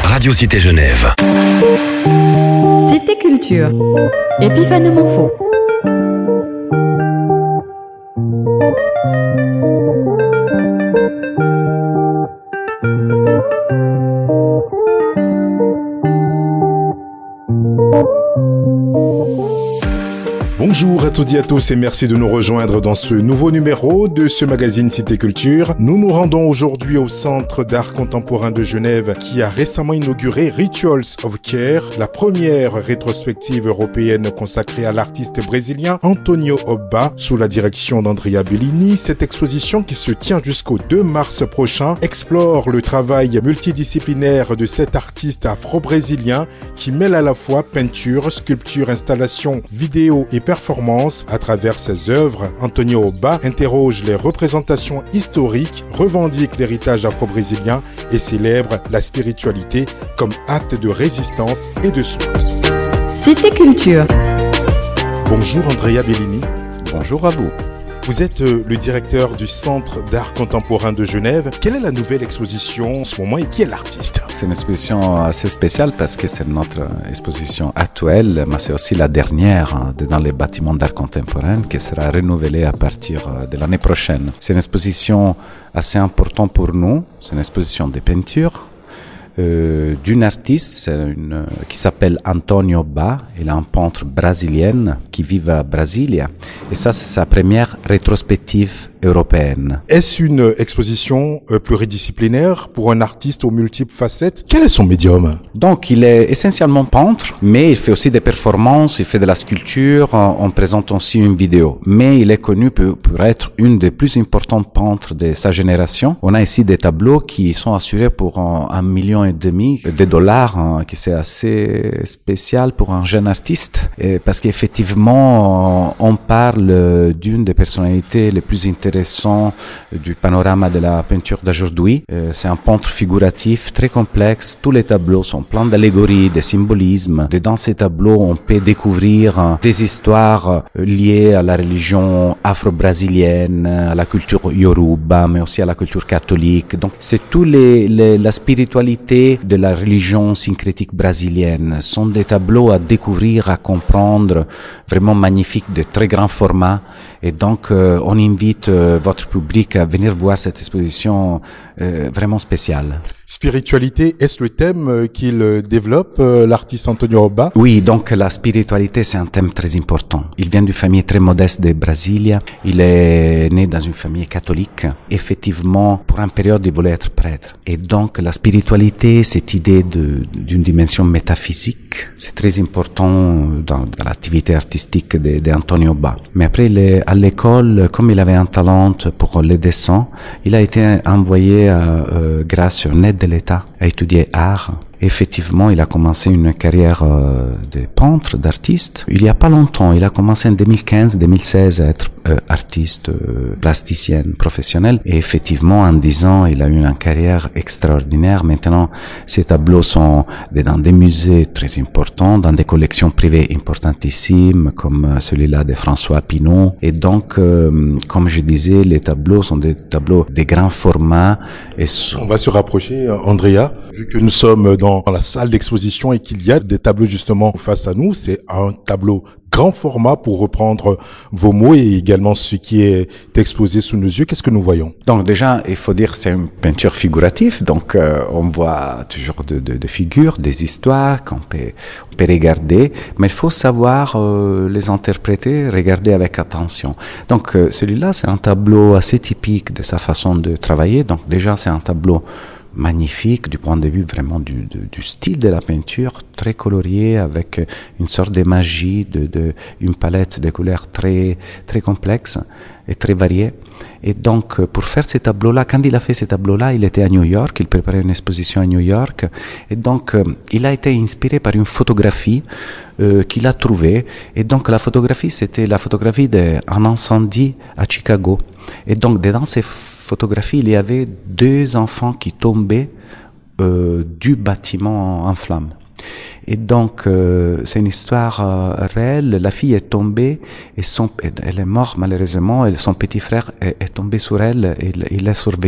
Radio Cité Genève. Cité Culture. Épiphane Monfaux. Bonjour à toutes et à tous et merci de nous rejoindre dans ce nouveau numéro de ce magazine Cité Culture. Nous nous rendons aujourd'hui au Centre d'art contemporain de Genève qui a récemment inauguré Rituals of Care, la première rétrospective européenne consacrée à l'artiste brésilien Antonio Obba sous la direction d'Andrea Bellini. Cette exposition qui se tient jusqu'au 2 mars prochain explore le travail multidisciplinaire de cet artiste afro-brésilien qui mêle à la fois peinture, sculpture, installation, vidéo et performance. À travers ses œuvres, Antonio Obba interroge les représentations historiques, revendique l'héritage afro-brésilien et célèbre la spiritualité comme acte de résistance et de soin. Cité Culture. Bonjour Andrea Bellini. Bonjour à vous. Vous êtes le directeur du Centre d'art contemporain de Genève. Quelle est la nouvelle exposition en ce moment et qui est l'artiste? C'est une exposition assez spéciale parce que c'est notre exposition actuelle, mais c'est aussi la dernière dans les bâtiments d'art contemporain qui sera renouvelée à partir de l'année prochaine. C'est une exposition assez importante pour nous. C'est une exposition de peinture d'une artiste qui s'appelle Antonio Obba. Il est un peintre brésilien qui vit à Brasilia. Et ça, c'est sa première rétrospective européenne. Est-ce une exposition pluridisciplinaire pour un artiste aux multiples facettes? Quel est son médium? Donc, il est essentiellement peintre, mais il fait aussi des performances, il fait de la sculpture, on présente aussi une vidéo. Mais il est connu pour être une des plus importantes peintres de sa génération. On a ici des tableaux qui sont assurés pour $1,5 million de dollars, qui c'est assez spécial pour un jeune artiste, parce qu'effectivement, on parle d'une des personnalités les plus intéressantes du panorama de la peinture d'aujourd'hui. C'est un peintre figuratif très complexe. Tous les tableaux sont pleins d'allégories, de symbolismes. Dans ces tableaux, on peut découvrir des histoires liées à la religion afro-brésilienne, à la culture yoruba, mais aussi à la culture catholique. Donc, c'est tout la spiritualité de la religion syncrétique brésilienne. Ce sont des tableaux à découvrir, à comprendre, vraiment magnifiques, de très grand format. Et donc, on invite votre public à venir voir cette exposition vraiment spéciale. Spiritualité, est-ce le thème qu'il développe, l'artiste Antonio Obba? Oui, donc la spiritualité, c'est un thème très important. Il vient d'une famille très modeste de Brasilia. Il est né dans une famille catholique. Effectivement, pour une période, il voulait être prêtre. Et donc, la spiritualité, cette idée d'une dimension métaphysique, c'est très important dans l'activité artistique d'Antonio Obba. Mais après, à l'école, comme il avait un talent pour les dessins, il a été envoyé grâce à une aide de l'État à étudier art. Effectivement, il a commencé une carrière de peintre, d'artiste. Il y a pas longtemps, il a commencé en 2015-2016 à être artiste plasticienne professionnelle. Et effectivement, en 10 ans, il a eu une carrière extraordinaire. Maintenant, ses tableaux sont dans des musées très importants, dans des collections privées importantissimes, comme celui-là de François Pinault. Et donc, comme je disais, les tableaux sont des tableaux de grand format. On va se rapprocher, Andrea, vu que nous sommes dans la salle d'exposition et qu'il y a des tableaux justement face à nous. C'est un tableau grand format pour reprendre vos mots et également ce qui est exposé sous nos yeux. Qu'est-ce que nous voyons? Donc déjà, il faut dire que c'est une peinture figurative. Donc on voit toujours de figures, des histoires qu'on peut regarder, mais il faut savoir les interpréter, regarder avec attention. Donc celui-là, c'est un tableau assez typique de sa façon de travailler. Donc déjà, c'est un tableau magnifique du point de vue vraiment du style de la peinture, très colorié avec une sorte de magie, une palette de couleurs très très complexe et très variée. Et donc pour faire ces tableaux-là, quand il a fait ces tableaux-là, il était à New York, il préparait une exposition à New York, et donc il a été inspiré par une photographie qu'il a trouvée. Et donc la photographie, c'était la photographie d'un incendie à Chicago. Et donc dedans ces photographies, il y avait 2 enfants qui tombaient du bâtiment en flammes. Et donc, c'est une histoire réelle. La fille est tombée et elle est morte malheureusement. Et son petit frère est tombé sur elle et il a survécu.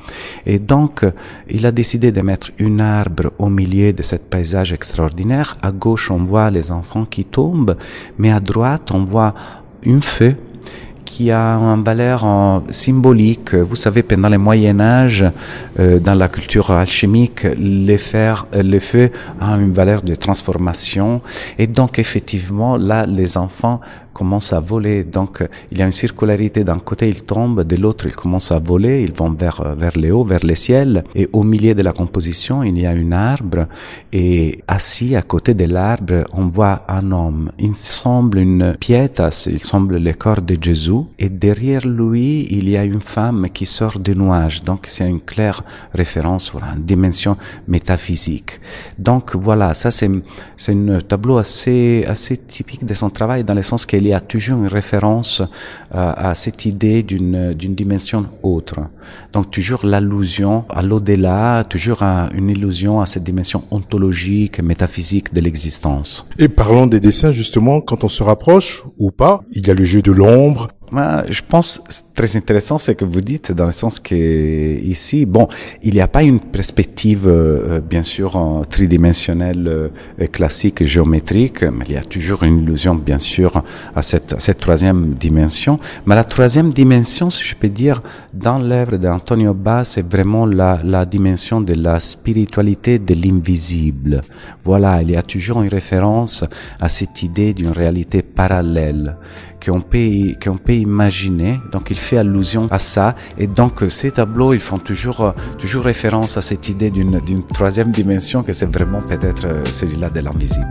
Et donc, il a décidé de mettre un arbre au milieu de ce paysage extraordinaire. À gauche, on voit les enfants qui tombent, mais à droite, on voit une feu qui a une valeur symbolique. Vous savez, pendant le Moyen-Âge, dans la culture alchimique, le feu a une valeur de transformation. Et donc, effectivement, là, les enfants commencent à voler. Donc, il y a une circularité. D'un côté, ils tombent, de l'autre, ils commencent à voler. Ils vont vers les hauts, vers le ciel. Et au milieu de la composition, il y a un arbre. Et assis à côté de l'arbre, on voit un homme. Il semble une pietas, il semble le corps de Jésus. Et derrière lui, il y a une femme qui sort des nuages. Donc, c'est une claire référence, voilà, une dimension métaphysique. Donc, voilà, ça, c'est un tableau assez typique de son travail, dans le sens qu'il y a toujours une référence à cette idée d'une dimension autre. Donc, toujours l'allusion à l'au-delà, toujours une illusion à cette dimension ontologique, métaphysique de l'existence. Et parlons des dessins, justement, quand on se rapproche ou pas, il y a le jeu de l'ombre. Je pense très intéressant ce que vous dites, dans le sens que ici, bon, il n'y a pas une perspective bien sûr tridimensionnelle classique géométrique, mais il y a toujours une illusion bien sûr à cette troisième dimension. Mais la troisième dimension, si je peux dire, dans l'œuvre d'Antonio Bas, c'est vraiment la dimension de la spiritualité de l'invisible. Voilà, il y a toujours une référence à cette idée d'une réalité parallèle qu'on peut imaginer. Donc il fait allusion à ça, et donc ces tableaux, ils font toujours référence à cette idée d'une troisième dimension, que c'est vraiment peut-être celui-là de l'invisible.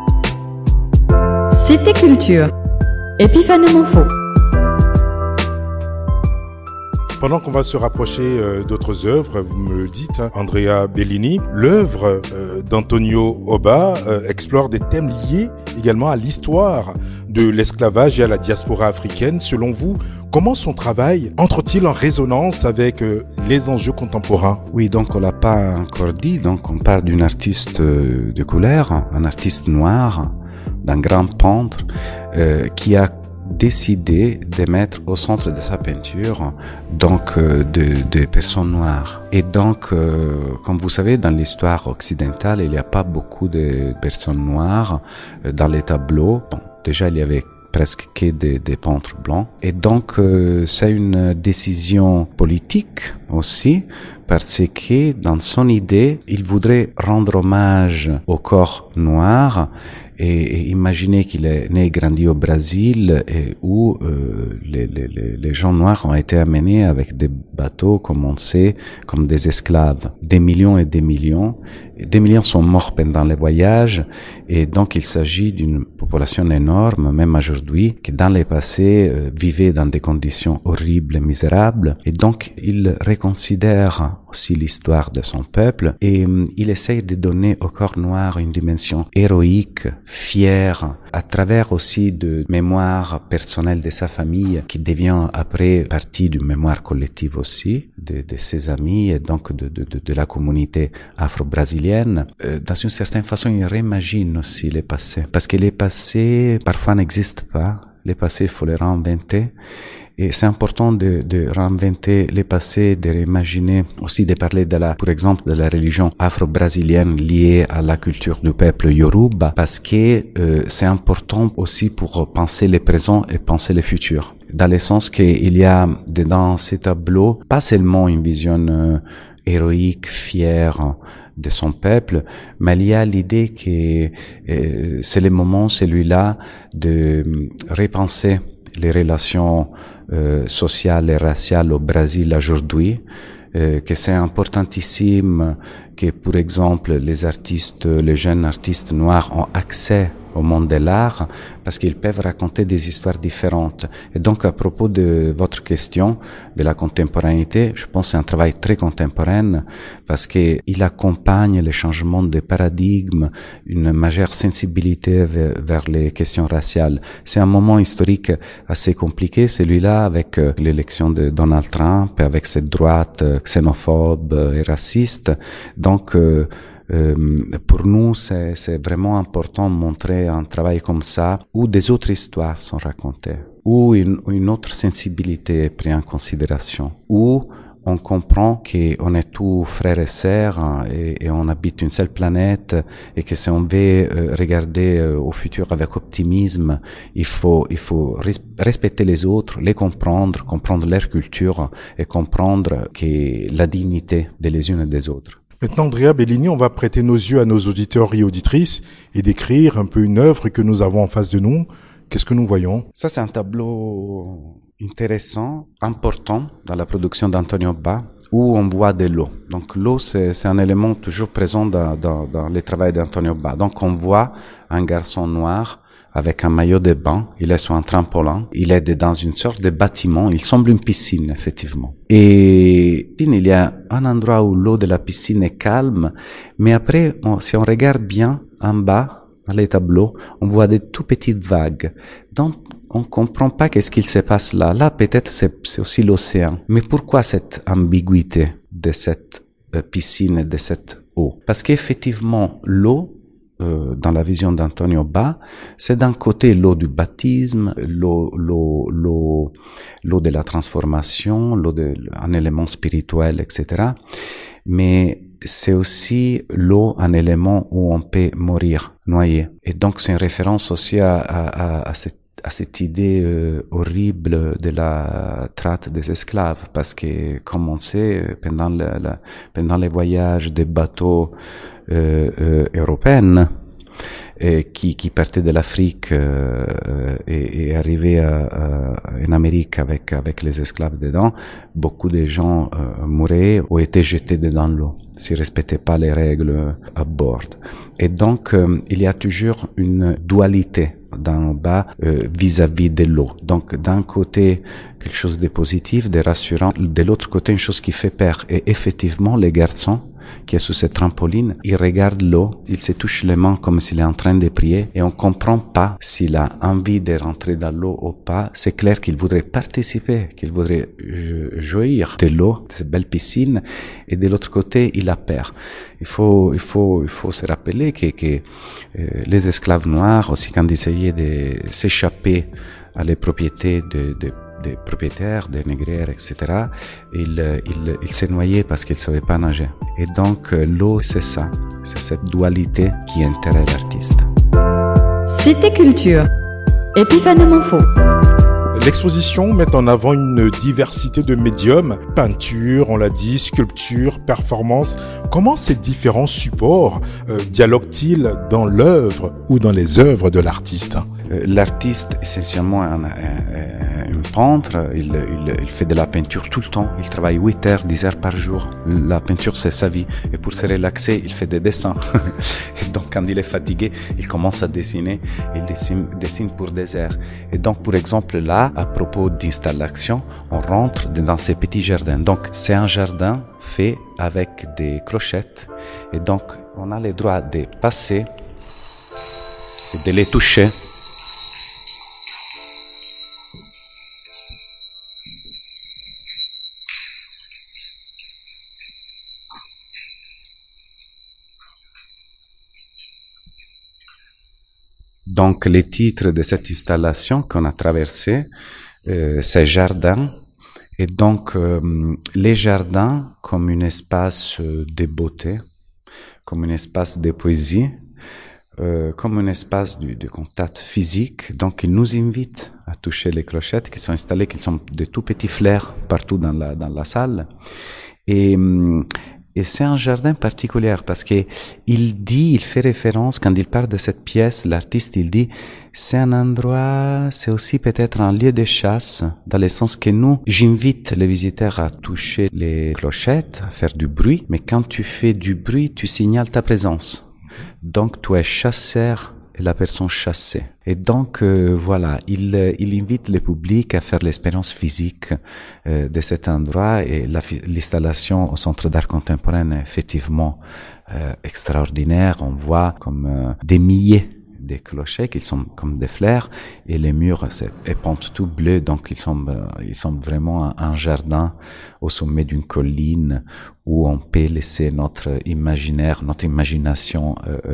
Cité Culture. Epiphane Monfo. Pendant qu'on va se rapprocher d'autres œuvres, vous me le dites, Andrea Bellini, l'œuvre d'Antonio Obba explore des thèmes liés également à l'histoire de l'esclavage et à la diaspora africaine. Selon vous, comment son travail entre-t-il en résonance avec les enjeux contemporains? Oui, donc on l'a pas encore dit, donc on parle d'une artiste de couleur, un artiste noir, d'un grand peintre qui a décidé de mettre au centre de sa peinture donc de personnes noires. Et donc, comme vous savez, dans l'histoire occidentale, il n'y a pas beaucoup de personnes noires dans les tableaux. Bon, déjà, il y avait presque que des peintres blancs. Et donc, c'est une décision politique aussi, parce que dans son idée, il voudrait rendre hommage au corps noir et imaginer qu'il est né et grandi au Brésil, et où les gens noirs ont été amenés avec des bateaux, comme on sait, comme des esclaves. Des millions et des millions. Des millions sont morts pendant les voyages, et donc il s'agit d'une population énorme, même aujourd'hui, qui dans le passé vivait dans des conditions horribles et misérables. Et donc il reconsidère aussi l'histoire de son peuple, et il essaye de donner au corps noir une dimension héroïque, fière, à travers aussi de mémoire personnelle de sa famille, qui devient après partie d'une mémoire collective aussi, de ses amis, et donc de la communauté afro-brésilienne. Dans une certaine façon, il réimagine aussi le passé, parce que les passés parfois n'existent pas. Les passés, il faut les réinventer. Et c'est important de réinventer les passés, de réimaginer, aussi de parler par exemple, de la religion afro-brésilienne liée à la culture du peuple Yoruba, parce que c'est important aussi pour penser le présent et penser le futur. Dans le sens qu'il y a dans ces tableaux, pas seulement une vision héroïque, fière de son peuple, mais il y a l'idée que c'est le moment, celui-là, de repenser les relations sociales et raciales au Brésil aujourd'hui, que c'est importantissime que, par exemple, les jeunes artistes noirs ont accès au monde de l'art, parce qu'ils peuvent raconter des histoires différentes. Et donc, à propos de votre question de la contemporanéité, je pense que c'est un travail très contemporain, parce qu'il accompagne les changements de paradigme, une majeure sensibilité vers les questions raciales. C'est un moment historique assez compliqué, celui-là, avec l'élection de Donald Trump, et avec cette droite xénophobe et raciste. Donc, pour nous, c'est vraiment important de montrer un travail comme ça, où des autres histoires sont racontées, où une autre sensibilité est prise en considération, où on comprend qu'on est tous frères et sœurs hein, et on habite une seule planète et que si on veut regarder au futur avec optimisme, il faut respecter les autres, les comprendre leur culture et comprendre que la dignité des unes et des autres. Maintenant, Andrea Bellini, on va prêter nos yeux à nos auditeurs et auditrices et décrire un peu une œuvre que nous avons en face de nous. Qu'est-ce que nous voyons? Ça, c'est un tableau intéressant, important dans la production d'Antonio Ba, où on voit de l'eau. Donc l'eau, c'est un élément toujours présent dans le travail d'Antonio Ba. Donc on voit un garçon noir avec un maillot de bain, il est sur un trampolin, il est dans une sorte de bâtiment, il semble une piscine, effectivement. Et il y a un endroit où l'eau de la piscine est calme, mais après, si on regarde bien en bas, dans les tableaux, on voit des tout petites vagues. Donc, on comprend pas qu'est-ce qu'il se passe là. Là, peut-être c'est aussi l'océan. Mais pourquoi cette ambiguïté de cette piscine et de cette eau? Parce qu'effectivement, l'eau, dans la vision d'Antonio Ba, c'est d'un côté l'eau du baptisme, l'eau de la transformation, un élément spirituel, etc. Mais c'est aussi l'eau, un élément où on peut mourir, noyé. Et donc c'est une référence aussi à cette idée horrible de la traite des esclaves, parce que, comme on sait, pendant les voyages des bateaux européens qui partaient de l'Afrique et arrivaient en Amérique avec les esclaves dedans, beaucoup de gens mouraient ou étaient jetés dedans l'eau s'ils respectaient pas les règles à bord. Et donc il y a toujours une dualité d'en bas vis-à-vis de l'eau. Donc d'un côté quelque chose de positif, de rassurant, de l'autre côté une chose qui fait peur. Et effectivement les garçons qui est sous cette trampoline, il regarde l'eau, il se touche les mains comme s'il est en train de prier et on comprend pas s'il a envie de rentrer dans l'eau ou pas. C'est clair qu'il voudrait participer, qu'il voudrait jouir de l'eau, de cette belle piscine, et de l'autre côté, il a peur. Il faut se rappeler que les esclaves noirs, aussi quand ils essayaient de s'échapper à les propriétés des propriétaires, des négrières, etc., ils se noyaient parce qu'ils ne savaient pas nager. Et donc, l'eau, c'est ça. C'est cette dualité qui intéresse l'artiste. Cité Culture. Épiphanement faux. L'exposition met en avant une diversité de médiums, peinture, on l'a dit, sculpture, performance. Comment ces différents supports dialoguent-ils dans l'œuvre ou dans les œuvres de l'artiste? L'artiste, essentiellement, un peintre, il fait de la peinture tout le temps. Il travaille 8 heures, 10 heures par jour. La peinture, c'est sa vie. Et pour se relaxer, il fait des dessins. Et donc, quand il est fatigué, il commence à dessiner. Il dessine pour des heures. Et donc, pour exemple, là, à propos d'installation, on rentre dans ces petits jardins. Donc, c'est un jardin fait avec des clochettes. Et donc, on a le droit de passer et de les toucher. Donc, les titres de cette installation qu'on a traversée, c'est Jardin. Et donc, les jardins comme un espace de beauté, comme un espace de poésie, comme un espace de contact physique. Donc, il nous invite à toucher les clochettes qui sont installées, qui sont de tout petits fleurs partout dans la salle. Et c'est un jardin particulier parce que il fait référence, quand il parle de cette pièce, l'artiste, il dit, c'est un endroit, c'est aussi peut-être un lieu de chasse, dans le sens que j'invite les visiteurs à toucher les clochettes, à faire du bruit, mais quand tu fais du bruit, tu signales ta présence. Donc, tu es chasseur et la personne chassée. Et donc, voilà, il invite le public à faire l'expérience physique de cet endroit, et l'installation au Centre d'art contemporain est effectivement extraordinaire. On voit comme des milliers des clochers qui sont comme des fleurs et les murs c'est peints tout bleu, donc ils sont vraiment un jardin au sommet d'une colline où on peut laisser notre imagination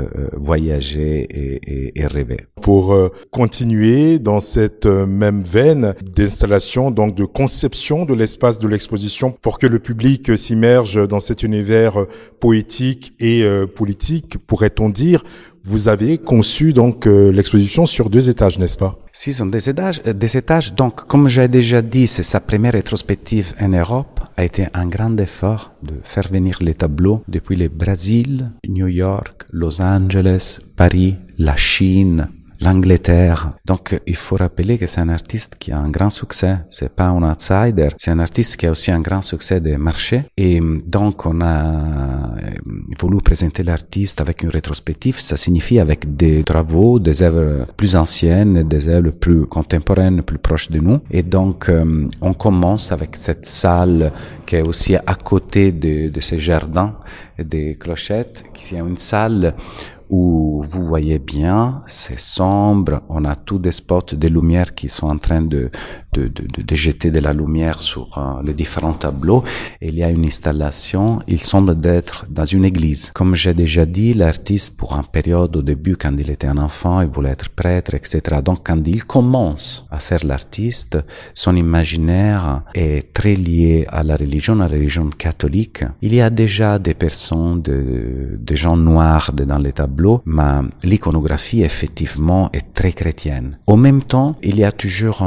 voyager et rêver. Pour continuer dans cette même veine d'installation, donc de conception de l'espace de l'exposition pour que le public s'immerge dans cet univers poétique et politique, pourrait-on dire, vous avez conçu donc l'exposition sur 2 étages, n'est-ce pas? Si, ce sont des étages. Donc, comme j'ai déjà dit, c'est sa première rétrospective en Europe. A été un grand effort de faire venir les tableaux depuis le Brésil, New York, Los Angeles, Paris, la Chine, l'Angleterre. Donc, il faut rappeler que c'est un artiste qui a un grand succès. C'est pas un outsider. C'est un artiste qui a aussi un grand succès des marchés. Et donc, on a voulu présenter l'artiste avec une rétrospective. Ça signifie avec des travaux, des œuvres plus anciennes, des œuvres plus contemporaines, plus proches de nous. Et donc, on commence avec cette salle qui est aussi à côté de ces jardins des clochettes, qui est une salle où vous voyez bien, c'est sombre, on a tous des spots de lumière qui sont en train de jeter de la lumière sur les différents tableaux. Et il y a une installation, il semble d'être dans une église. Comme j'ai déjà dit, l'artiste, pour une période au début, quand il était un enfant, il voulait être prêtre, etc. Donc, quand il commence à faire l'artiste, son imaginaire est très lié à la religion catholique. Il y a déjà des personnes, des gens noirs dans les tableaux, mais l'iconographie, effectivement, est très chrétienne. En même temps, il y a toujours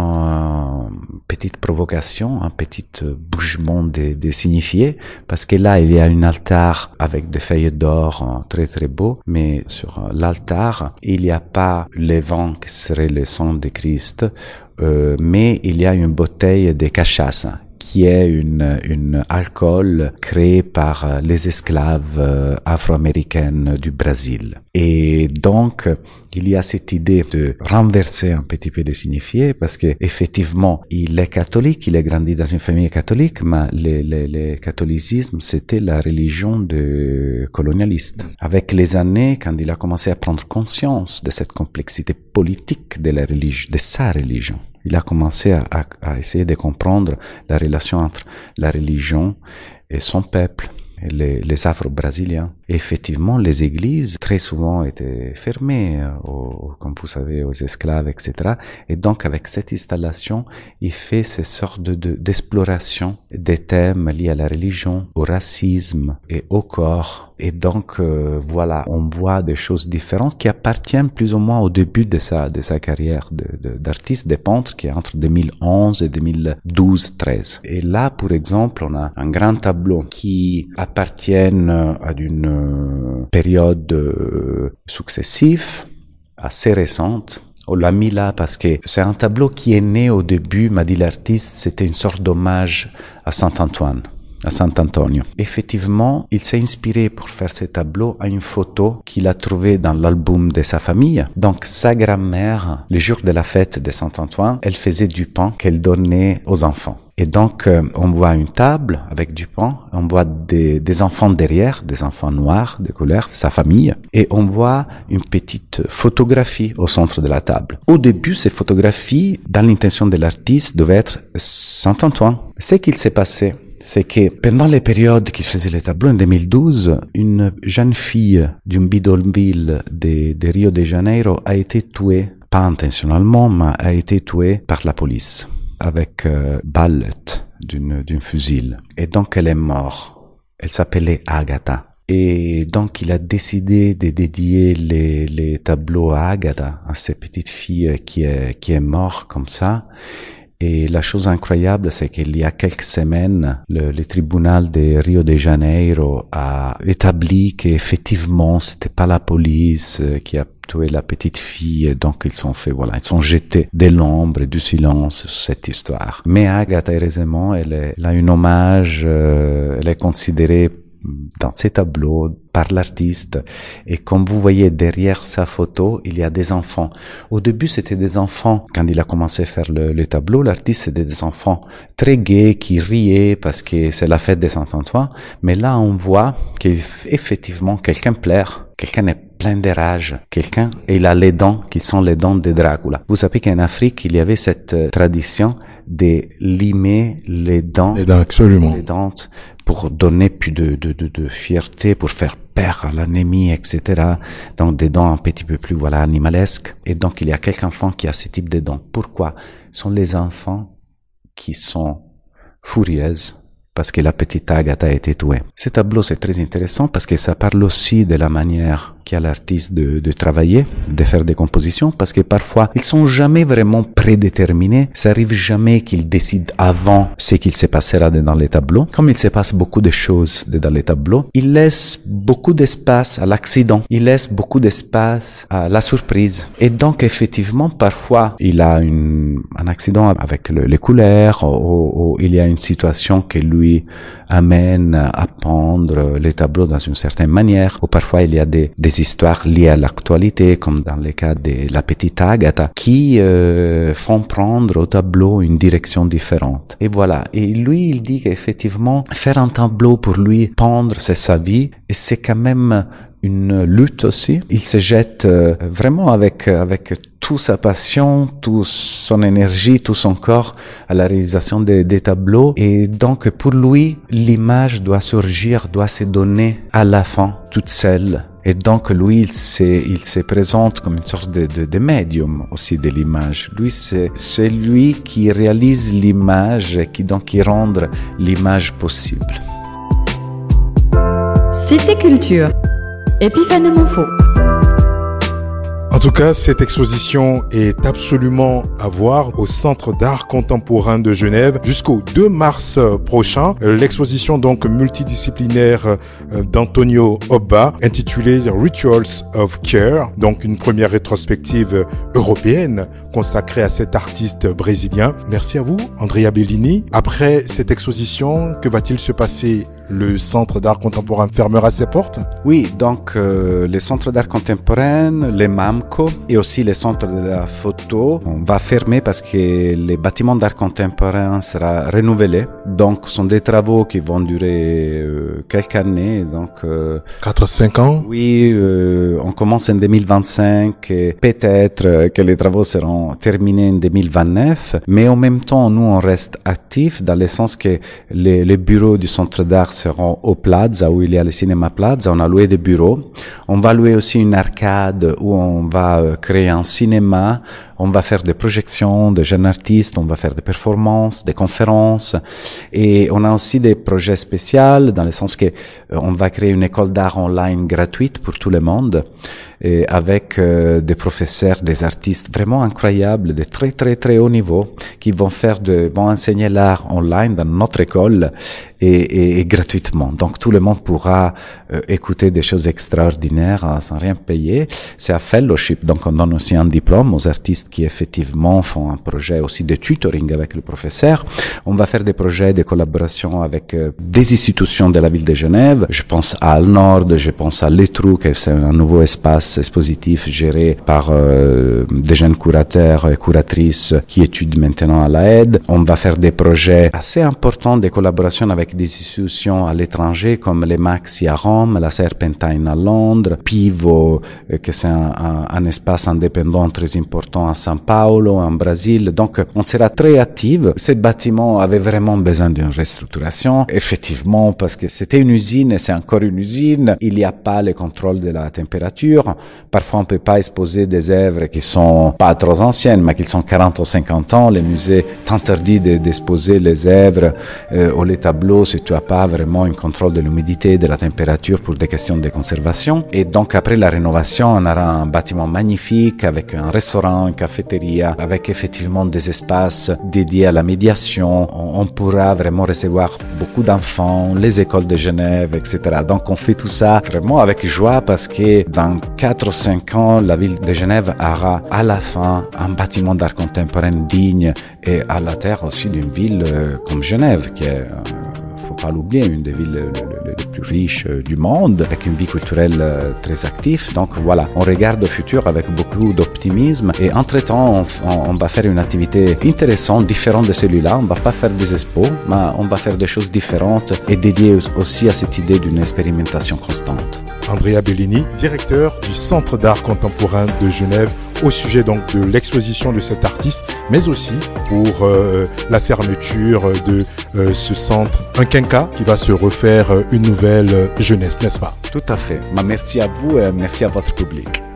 petite provocation, un petit bougement des signifiés, parce que là, il y a un altar avec des feuilles d'or très très beau, mais sur l'altar, il n'y a pas le vin qui serait le sang de Christ, mais il y a une bouteille de cachaça, qui est une alcool créé par les esclaves afro-américaines du Brésil. Et donc, il y a cette idée de renverser un petit peu les signifiés, parce que effectivement, il est catholique, il est grandi dans une famille catholique, mais le catholicisme, c'était la religion de colonialiste. Avec les années, quand il a commencé à prendre conscience de cette complexité politique de la religion, de sa religion, il a commencé à essayer de comprendre la relation entre la religion et son peuple, et les Afro-Brésiliens. Et effectivement, les églises, très souvent, étaient fermées, comme vous savez, aux esclaves, etc. Et donc, avec cette installation, il fait ces sortes d'exploration des thèmes liés à la religion, au racisme et au corps. Et donc, voilà, on voit des choses différentes qui appartiennent plus ou moins au début de sa carrière d'artiste, de peintre, qui est entre 2011 et 2012-13. Et là, pour exemple, on a un grand tableau qui appartient à une période successive, assez récente. On l'a mis là parce que c'est un tableau qui est né au début, m'a dit l'artiste, c'était une sorte d'hommage à Saint-Antoine, à Sant'Antonio. Effectivement, il s'est inspiré pour faire ce tableau à une photo qu'il a trouvée dans l'album de sa famille. Donc, sa grand-mère, le jour de la fête de Saint-Antoine, elle faisait du pain qu'elle donnait aux enfants. Et donc, on voit une table avec du pain, on voit des enfants derrière, des enfants noirs de couleur, sa famille, et on voit une petite photographie au centre de la table. Au début, ces photographies, dans l'intention de l'artiste, devaient être Saint-Antoine. Ce qu'il s'est passé, c'est que pendant les périodes qu'il faisait les tableaux en 2012, une jeune fille d'une bidonville de Rio de Janeiro a été tuée, pas intentionnellement, mais a été tuée par la police avec balle d'une fusil. Et donc elle est morte. Elle s'appelait Agatha. Et donc il a décidé de dédier les tableaux à Agatha, à cette petite fille qui est morte comme ça. Et la chose incroyable, c'est qu'il y a quelques semaines, le tribunal de Rio de Janeiro a établi qu'effectivement, c'était pas la police qui a tué la petite fille, donc ils sont jetés de l'ombre et du silence sur cette histoire. Mais Agatha, heureusement, elle a un hommage, elle est considérée dans ces tableaux par l'artiste, et comme vous voyez derrière sa photo, il y a des enfants. Au début, c'était des enfants. Quand il a commencé à faire le tableau, l'artiste, c'était des enfants très gais qui riaient parce que c'est la fête de Saint-Antoine. Mais là, on voit qu'effectivement, quelqu'un pleure. Quelqu'un est plein de rage. Quelqu'un, et il a les dents qui sont les dents de Dracula. Vous savez qu'en Afrique, il y avait cette tradition de limer les dents. Les dents, absolument. Les dents pour donner plus de fierté, pour faire peur à l'ennemi, etc. Donc des dents un petit peu plus, animalesques. Et donc il y a quelques enfants qui a ce type de dents. Pourquoi? Ce sont les enfants qui sont furieuses parce que la petite Agatha a été tuée. Ce tableau, c'est très intéressant parce que ça parle aussi de la manière qu'a l'artiste de travailler, de faire des compositions, parce que parfois, ils sont jamais vraiment prédéterminés. Ça arrive jamais qu'ils décident avant ce qu'il se passera dans les tableaux. Comme il se passe beaucoup de choses dans les tableaux, il laisse beaucoup d'espace à l'accident. Il laisse beaucoup d'espace à la surprise. Et donc, effectivement, parfois, il a un accident avec les couleurs, ou il y a une situation qui lui amène à peindre les tableaux dans une certaine manière, ou parfois il y a des histoires liées à l'actualité, comme dans le cas de la petite Agatha, qui font prendre au tableau une direction différente. Et voilà. Et lui, il dit qu'effectivement, faire un tableau pour lui, peindre, c'est sa vie, et c'est quand même une lutte aussi. Il se jette vraiment avec toute sa passion, toute son énergie, tout son corps à la réalisation des tableaux. Et donc, pour lui, l'image doit surgir, doit se donner à la fin, toute seule. Et donc, lui, il se présente comme une sorte de médium aussi de l'image. Lui, c'est lui qui réalise l'image et qui rend l'image possible. Cité Culture. Épiphanement faux. En tout cas, cette exposition est absolument à voir au Centre d'art contemporain de Genève jusqu'au 2 mars prochain. L'exposition donc multidisciplinaire d'Antonio Obba intitulée Rituals of Care, donc une première rétrospective européenne consacrée à cet artiste brésilien. Merci à vous, Andrea Bellini. Après cette exposition, que va-t-il se passer? Le Centre d'art contemporain fermera ses portes? Oui, donc les centres d'art contemporain, les MAMCO et aussi les centres de la photo, on va fermer parce que les bâtiments d'art contemporain seront renouvelés. Donc, ce sont des travaux qui vont durer quelques années. Donc 4-5 ans? Oui, on commence en 2025 et peut-être que les travaux seront terminés en 2029. Mais en même temps, nous, on reste actifs dans le sens que les bureaux du centre d'art seront au Plaza, où il y a le cinéma Plaza. On a loué des bureaux. On va louer aussi une arcade où on va créer un cinéma. On va faire des projections de jeunes artistes. On va faire des performances, des conférences. Et on a aussi des projets spéciaux dans le sens que on va créer une école d'art online gratuite pour tout le monde, et avec des professeurs, des artistes vraiment incroyables, de très très très haut niveau, qui vont enseigner l'art online dans notre école et gratuitement. Donc tout le monde pourra écouter des choses extraordinaires sans rien payer. C'est un fellowship, donc on donne aussi un diplôme aux artistes qui effectivement font un projet aussi de tutoring avec le professeur. On va faire des projets de collaboration avec des institutions de la ville de Genève. Je pense à Al Nord, je pense à l'Etrou, que c'est un nouveau espace expositif géré par des jeunes curateurs et curatrices qui étudient maintenant à la aide. On va faire des projets assez importants de collaboration avec des institutions à l'étranger comme les Maxi à Rome, la Serpentine à Londres, Pivo, que c'est un espace indépendant très important à São Paulo, en Brésil. Donc, on sera très actifs. Ce bâtiment avait vraiment besoin d'une restructuration, effectivement, parce que c'était une usine et c'est encore une usine. Il n'y a pas le contrôle de la température. Parfois, on peut pas exposer des œuvres qui sont pas trop anciennes, mais qui sont 40 ou 50 ans. Les musées t'interdisent d'exposer les œuvres ou les tableaux si tu as pas vraiment un contrôle de l'humidité, de la température pour des questions de conservation. Et donc, après la rénovation, on aura un bâtiment magnifique avec un restaurant, une cafétéria, avec effectivement des espaces dédiés à la médiation. On pourra vraiment recevoir beaucoup d'enfants, les écoles de Genève, etc. Donc, on fait tout ça vraiment avec joie parce que dans 4 ou 5 ans, la ville de Genève aura à la fin un bâtiment d'art contemporain digne et à la terre aussi d'une ville comme Genève, qui est, faut pas l'oublier, une des villes les plus riches du monde, avec une vie culturelle très active. Donc voilà, on regarde au futur avec beaucoup d'optimisme et entre-temps, on va faire une activité intéressante, différente de celui-là. On va pas faire des expos, mais on va faire des choses différentes et dédiées aussi à cette idée d'une expérimentation constante. Andrea Bellini, directeur du Centre d'art contemporain de Genève, au sujet donc de l'exposition de cet artiste, mais aussi pour la fermeture de ce centre, un quinquat qui va se refaire une nouvelle jeunesse, n'est-ce pas? Tout à fait. Merci à vous et merci à votre public.